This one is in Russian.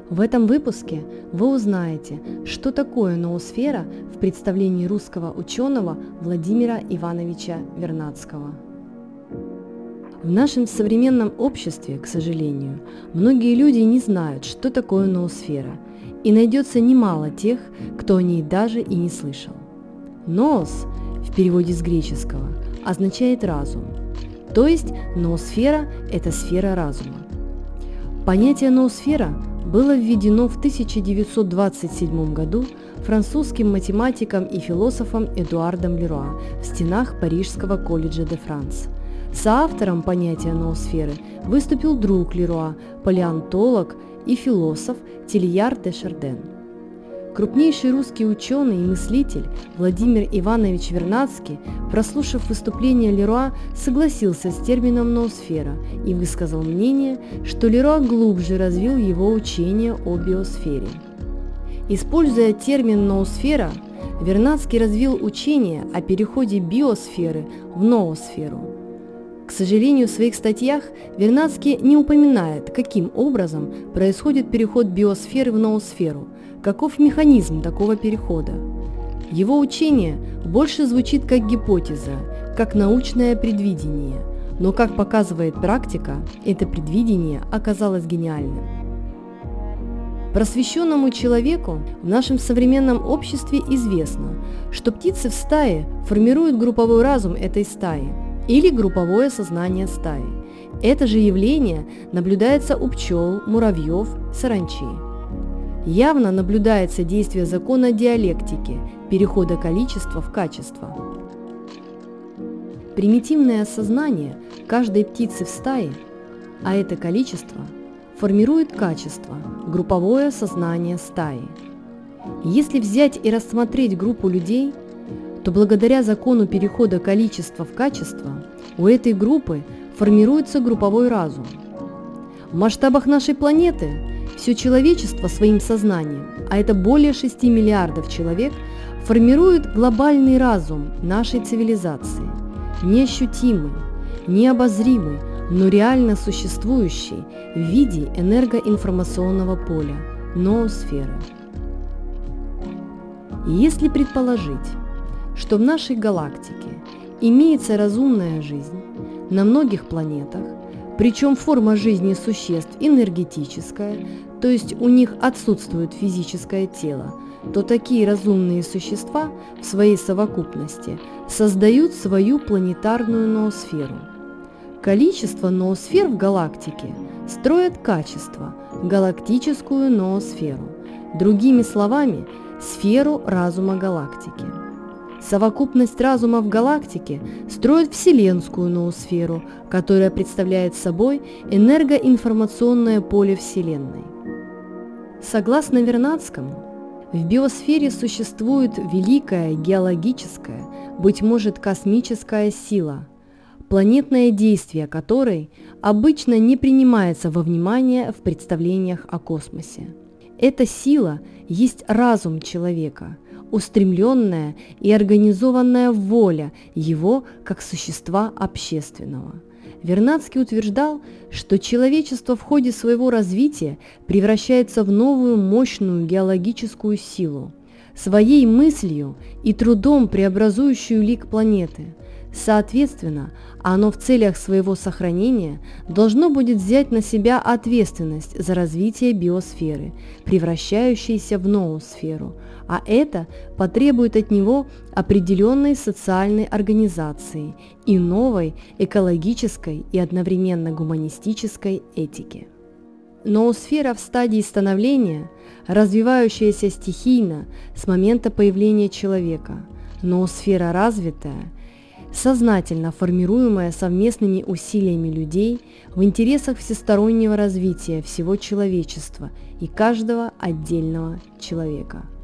В этом выпуске вы узнаете, что такое ноосфера в представлении русского ученого Владимира Ивановича Вернадского. В нашем современном обществе, к сожалению, многие люди не знают, что такое ноосфера, и найдется немало тех, кто о ней даже и не слышал. Ноос в переводе с греческого означает разум, то есть ноосфера – это сфера разума. Понятие ноосфера было введено в 1927 году французским математиком и философом Эдуардом Леруа в стенах Парижского колледжа де Франс. Соавтором понятия ноосферы выступил друг Леруа, палеонтолог и философ Тильяр де Шарден. Крупнейший русский ученый и мыслитель Владимир Иванович Вернадский, прослушав выступление Леруа, согласился с термином ноосфера и высказал мнение, что Леруа глубже развил его учение о биосфере. Используя термин ноосфера, Вернадский развил учение о переходе биосферы в ноосферу. К сожалению, в своих статьях Вернадский не упоминает, каким образом происходит переход биосферы в ноосферу, каков механизм такого перехода. Его учение больше звучит как гипотеза, как научное предвидение, но, как показывает практика, это предвидение оказалось гениальным. Просвещенному человеку в нашем современном обществе известно, что птицы в стае формируют групповой разум этой стаи или групповое сознание стаи. Это же явление наблюдается у пчел, муравьев, саранчи. Явно наблюдается действие закона диалектики, перехода количества в качество. Примитивное сознание каждой птицы в стае, а это количество, формирует качество, групповое сознание стаи. Если взять и рассмотреть группу людей, то благодаря закону перехода количества в качество у этой группы формируется групповой разум. В масштабах нашей планеты все человечество своим сознанием, а это более 6 миллиардов человек, формирует глобальный разум нашей цивилизации, неощутимый, необозримый, но реально существующий в виде энергоинформационного поля, ноосферы. Если предположить, что в нашей галактике имеется разумная жизнь на многих планетах, причем форма жизни существ энергетическая, то есть у них отсутствует физическое тело, то такие разумные существа в своей совокупности создают свою планетарную ноосферу. Количество ноосфер в галактике строит качество, галактическую ноосферу, другими словами, сферу разума галактики. Совокупность разума в галактике строит вселенскую ноосферу, которая представляет собой энергоинформационное поле Вселенной. Согласно Вернадскому, в биосфере существует великая геологическая, быть может космическая сила, планетное действие которой обычно не принимается во внимание в представлениях о космосе. Эта сила есть разум человека, устремленная и организованная воля его как существа общественного. Вернадский утверждал, что человечество в ходе своего развития превращается в новую мощную геологическую силу, своей мыслью и трудом преобразующую лик планеты. Соответственно, оно в целях своего сохранения должно будет взять на себя ответственность за развитие биосферы, превращающейся в ноосферу, а это потребует от него определенной социальной организации и новой экологической и одновременно гуманистической этики. Ноосфера в стадии становления, развивающаяся стихийно с момента появления человека, ноосфера развитая, сознательно формируемая совместными усилиями людей в интересах всестороннего развития всего человечества и каждого отдельного человека.